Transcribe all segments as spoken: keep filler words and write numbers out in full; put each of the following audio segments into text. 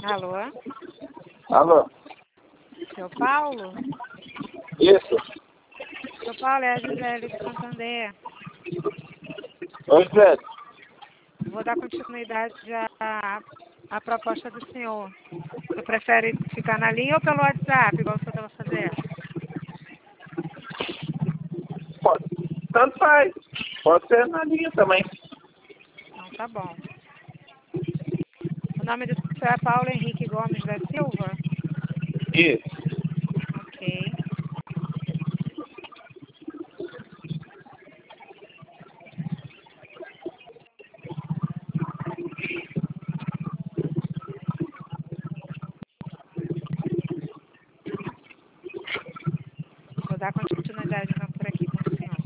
Alô? Alô? Seu Paulo? Isso. Seu Paulo, é a Gisele de Santander. Oi, Fred. Vou dar continuidade à, à proposta do senhor. Você prefere ficar na linha ou pelo WhatsApp, igual o senhor estava fazendo? Pode, tanto faz. Pode ser na linha também. Então tá bom. O nome do senhor é Paulo Henrique Gomes da Silva? Isso. Ok. Vou dar continuidade então por aqui com o senhor.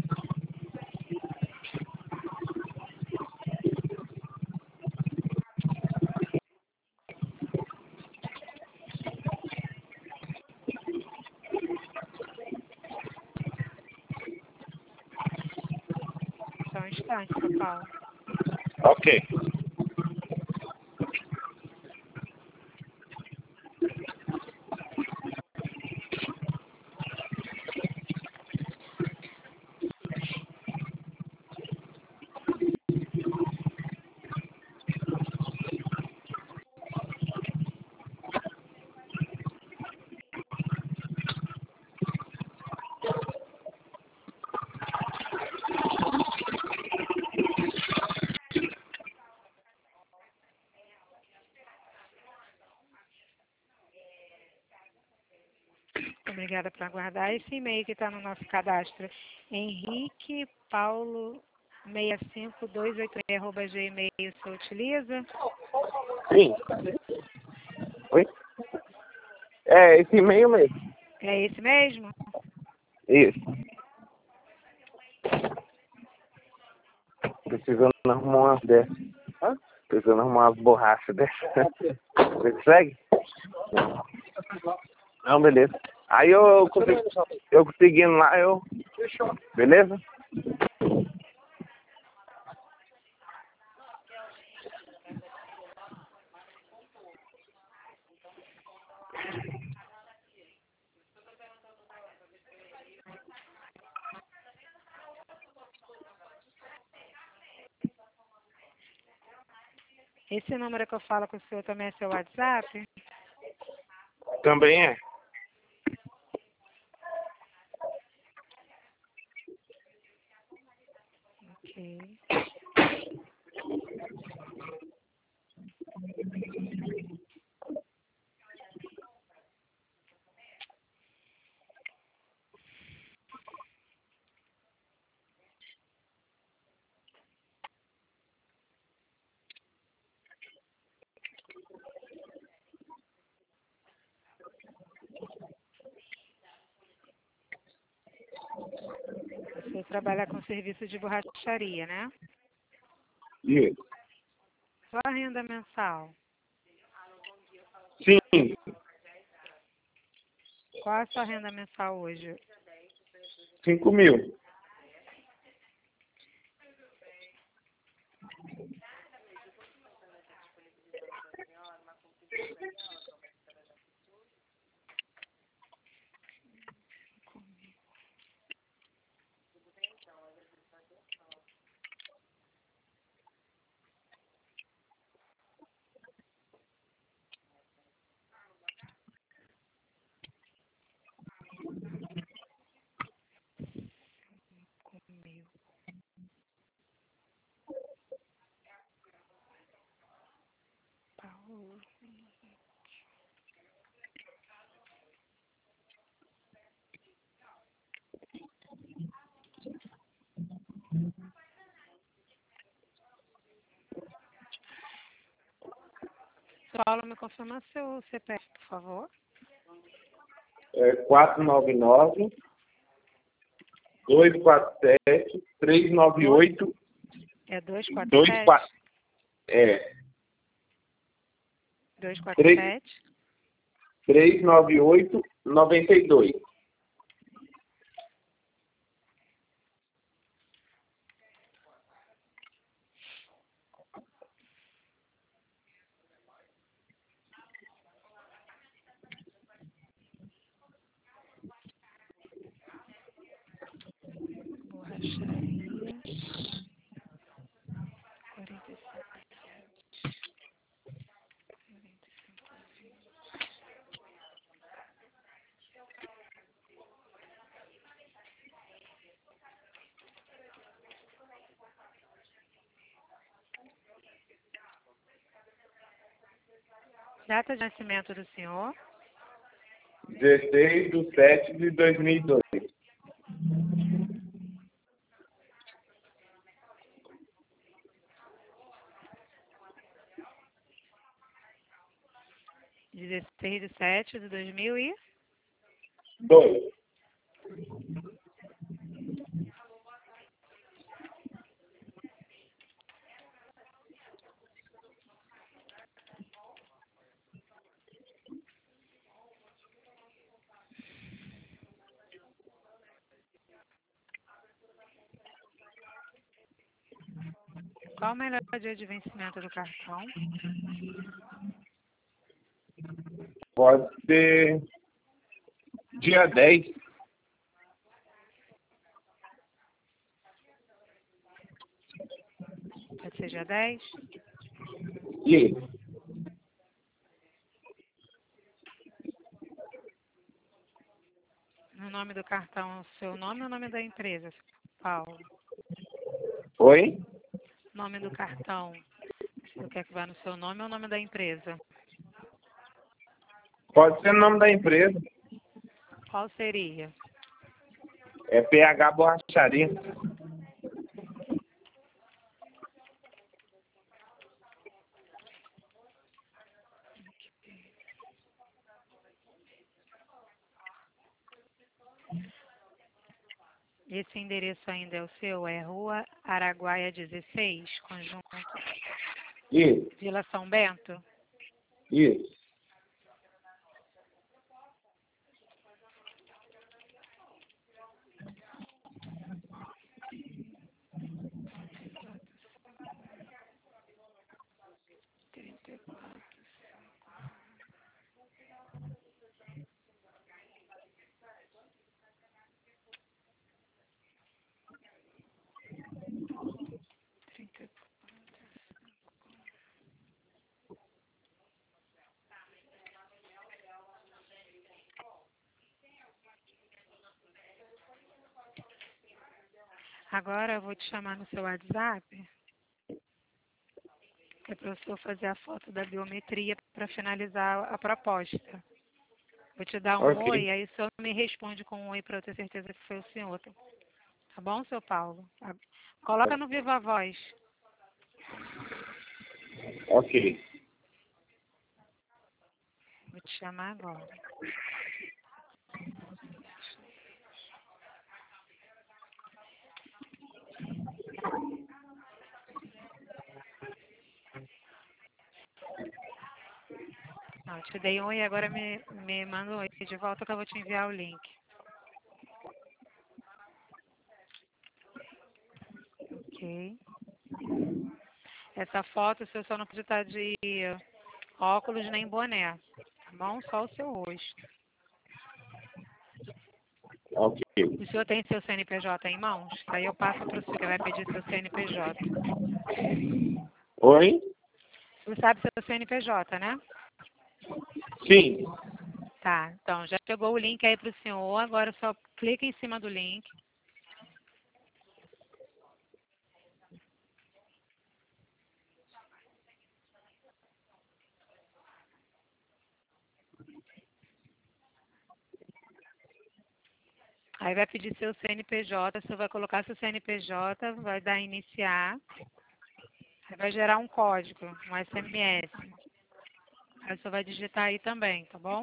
Só um instante, seu Paulo. Ok. Obrigada por aguardar. Esse e-mail que está no nosso cadastro, Henrique Paulo seis cinco dois oito seis arroba gmail, você utiliza? Sim. Oi? É, esse e-mail mesmo. É esse mesmo? Isso. Precisando arrumar umas dessas. Hã? Precisando arrumar umas borrachas dessas. Você consegue? Não, beleza. Aí eu consegui, eu conseguindo lá, eu... Beleza? Esse número que eu falo com o senhor também é seu WhatsApp? Também é. Ok. Você trabalha com serviço de borracharia, né? Isso. Só a renda mensal. Sim. Qual é a sua renda mensal hoje? Cinco mil. Comigo. Paulo. Paulo, me confirma seu C P F, por favor. É quatro nove nove, dois quatro sete, três nove oito, É dois quatro dois sete? quatro. É. dois quatro sete? três nove oito, noventa e dois. Data de nascimento do senhor? dezesseis de sete de dois mil e dois. dezesseis de sete de dois mil e... dois. Qual o melhor dia de vencimento do cartão? Pode ser dia dez. Pode ser dia dez? Isso. No nome do cartão, o seu nome ou o nome da empresa, Paulo? Oi? Nome do cartão, você quer que vá no seu nome ou o nome da empresa? Pode ser o nome da empresa. Qual seria? É P H Borracharia. Esse endereço ainda é o seu? É Rua Araguaia dezesseis, Conjunto Isso. Vila São Bento? Isso. trinta e quatro. trinta e quatro. Agora eu vou te chamar no seu WhatsApp, que é para o senhor fazer a foto da biometria para finalizar a proposta. Vou te dar um Ok. oi, aí o senhor me responde com um oi para eu ter certeza que foi o senhor. Tá Tá bom, seu Paulo? Tá. Coloca no Viva Voz. Ok. Vou te chamar agora. Não, eu te dei um oi, agora me, me manda um oi de volta que eu vou te enviar o link. Ok. Essa foto, o senhor só não pode estar de óculos nem boné, tá bom? Só o seu rosto. Ok. O senhor tem seu C N P J em mãos? Aí eu passo para o senhor, que vai pedir seu C N P J. Oi? Você sabe seu C N P J, né? Sim. Tá, então já chegou o link aí para o senhor, agora só clica em cima do link. Aí vai pedir seu C N P J, você vai colocar seu C N P J, vai dar iniciar, aí vai gerar um código, um S M S. Aí você vai digitar aí também, tá bom?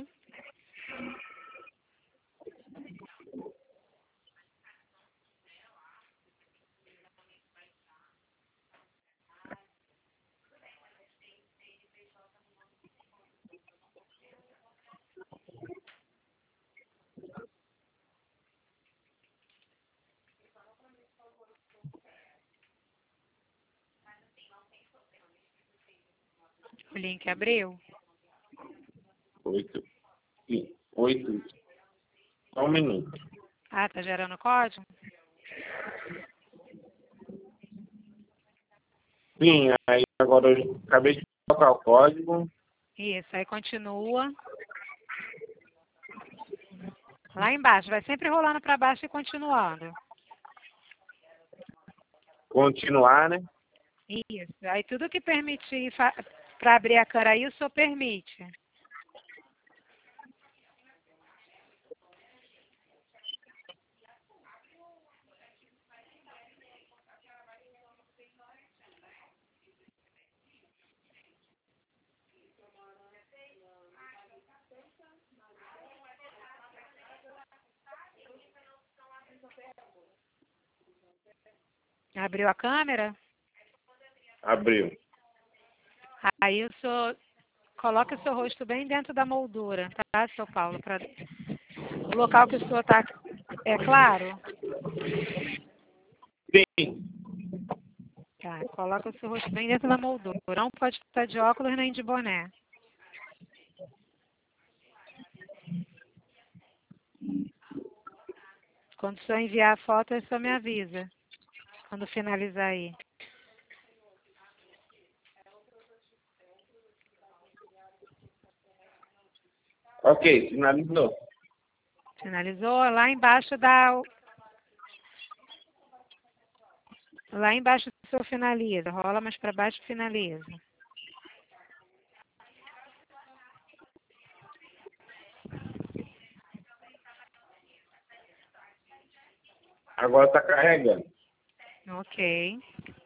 O link abriu? Oito. Sim. Oito. Só um minuto. Ah, tá gerando código? Sim, aí Agora eu acabei de colocar o código. Isso, aí continua. Lá embaixo, vai sempre rolando para baixo e continuando. Continuar, né? Isso, aí tudo que permitir para abrir a câmera aí, o senhor permite. Abriu a câmera? Abriu. Aí o senhor coloca o seu rosto bem dentro da moldura, tá, seu Paulo? Pra... O local que o senhor está é claro? Sim. Tá, coloca o seu rosto bem dentro da moldura. Não pode estar de óculos nem de boné. Quando o senhor enviar a foto, o senhor me avisa. Quando finalizar aí. Ok, finalizou. Finalizou? Lá embaixo dá... Lá embaixo o senhor finaliza. Rola mais para baixo e finaliza. Agora está carregando. Ok.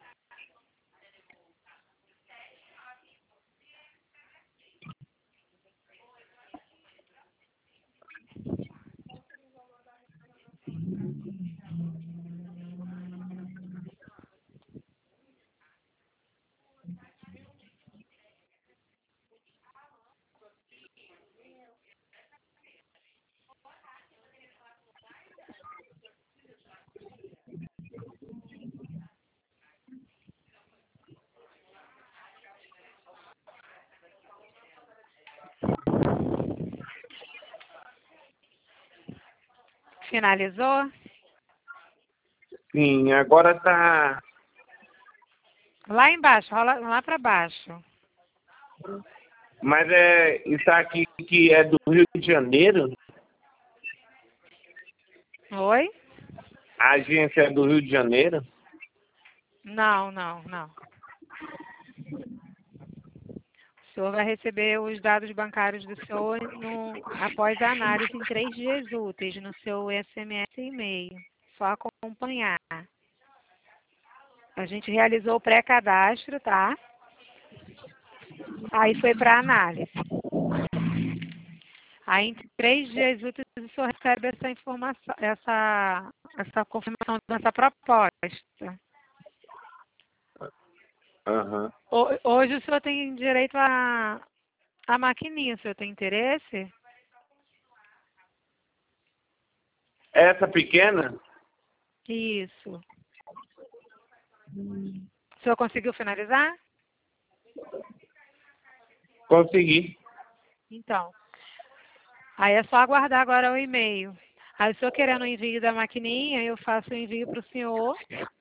Finalizou? Sim, agora está... Lá embaixo, rola lá para baixo. Mas é, isso aqui que é do Rio de Janeiro? Oi? A agência é do Rio de Janeiro? Não, não, não. O senhor vai receber os dados bancários do senhor no, após a análise em três dias úteis no seu S M S e e-mail. Só acompanhar. A gente realizou o pré-cadastro, tá? Aí foi para análise. Aí em três dias úteis o senhor recebe essa informação, essa, essa confirmação dessa proposta. Aham. Ho- Hoje o senhor tem direito a, a maquininha, o senhor tem interesse? Essa pequena? Isso. O senhor conseguiu finalizar? Consegui. Então, aí é só aguardar agora o e-mail. Aí, o senhor querendo o envio da maquininha, eu faço o envio para o senhor.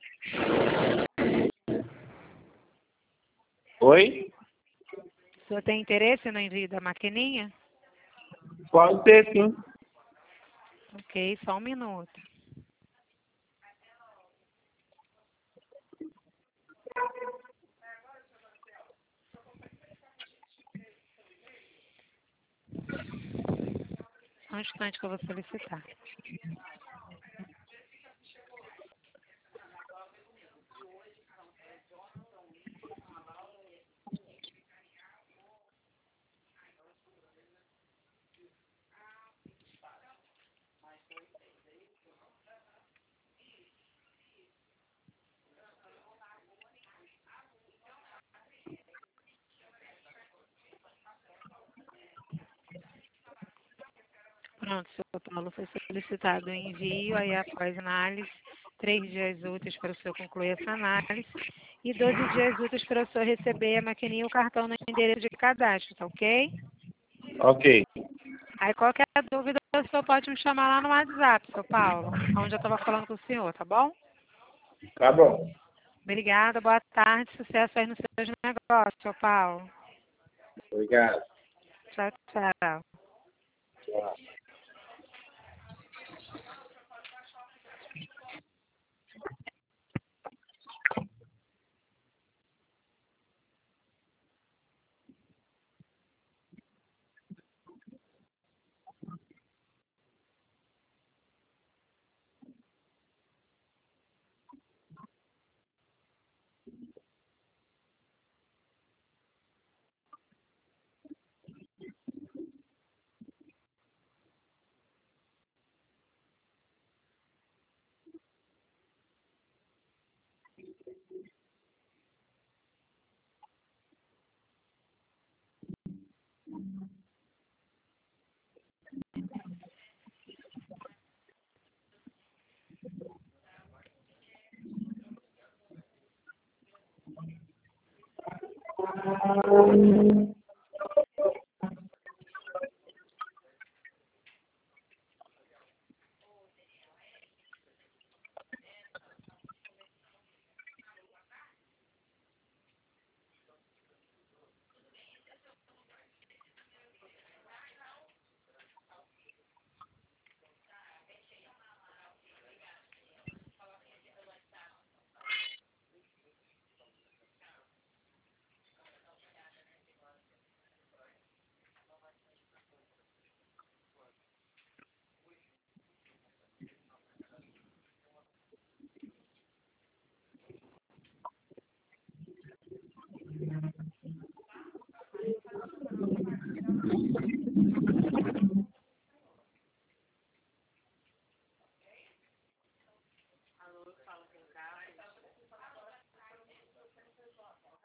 Oi? O senhor tem interesse no envio da maquininha? Pode ser, sim. Ok, só um minuto. Só um instante que eu vou solicitar. Pronto, senhor Paulo, foi solicitado o envio, aí após análise, três dias úteis para o senhor concluir essa análise e doze dias úteis para o senhor receber a maquininha e o cartão no endereço de cadastro, tá ok? Ok. Aí qualquer dúvida, o senhor pode me chamar lá no WhatsApp, seu Paulo, onde eu estava falando com o senhor, tá bom? Tá bom. Obrigada, boa tarde, sucesso aí nos seus negócios, seu Paulo. Obrigado. Tchau, tchau. Tchau. Thank you.